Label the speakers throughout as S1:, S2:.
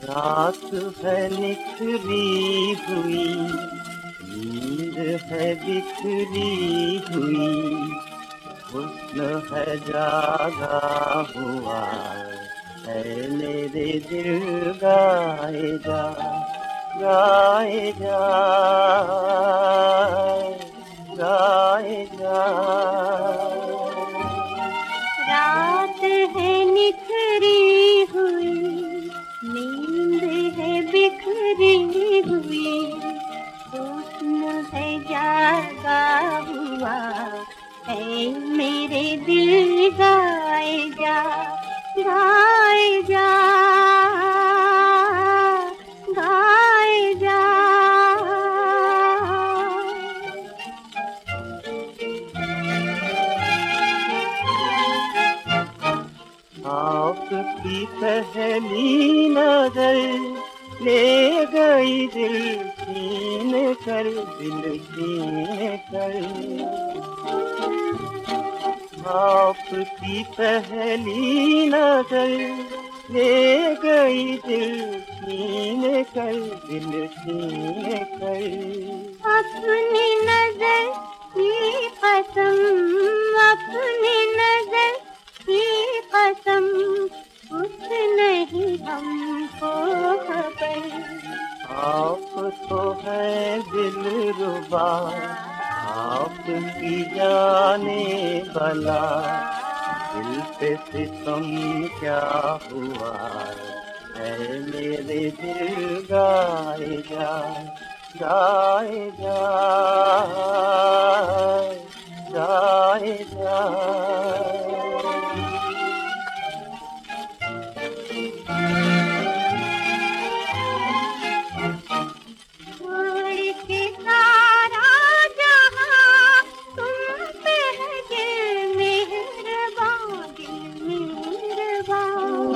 S1: रात है निखरी हुई, नींद है बिखरी हुई, हुस्न है जागा हुआ, है मेरे दिल गाए जा, गाए जा, गाए जा।
S2: रात है निखरी हुई, नींद है बिखरी हुई, हुस्न है जागा हुआ, है मेरे दिल गाए जा, गाए जा, गाए जा।
S1: आपकी पहली नजर ले गई दिल छीन कर, दिल छीन कर। आपकी पहली नजर ले गई दिल छीन कर, दिल छीन कर।
S2: अपनी नजर की कसम, अपनी नजर की कसम, कुछ नहीं हमको खबर।
S1: आप तो है दिलरुबा, आपकी जाने भला, दिल पे सितम क्या हुआ, है मेरे दिल गाए जा, गाए जा, गाए जा।
S2: छोड़ के सारा जहां तुम पे है दिल मेहरबान, दिल मेहरबान।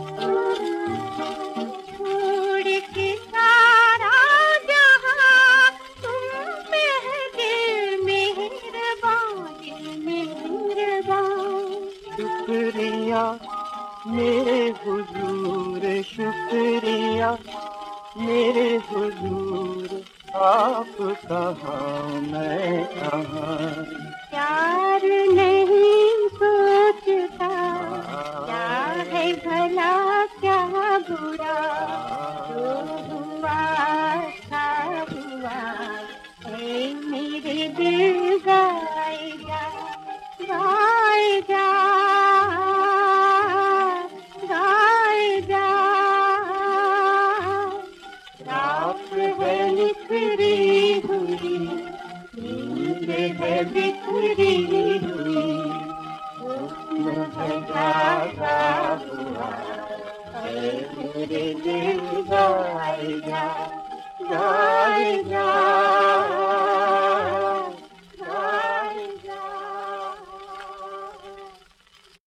S2: छोड़ के सारा जहां तुम पे है दिल मेहरबान, दिल मेहरबान।
S1: शुक्रिया मेरे हुजूर, शुक्रिया मेरे हुजूर, आप कहाँ मैं कहाँ।
S2: प्यार नहीं सोचता क्या है भला क्या बुरा, जो हुआ था हुआ, है मेरे दिल गाए जा, गाए जा, गाए जा। रात है निखरी हुई, नींद है बिखरी हुई, हुस्न है जागा हुआ, है मेरे दिल गाए जा, गाए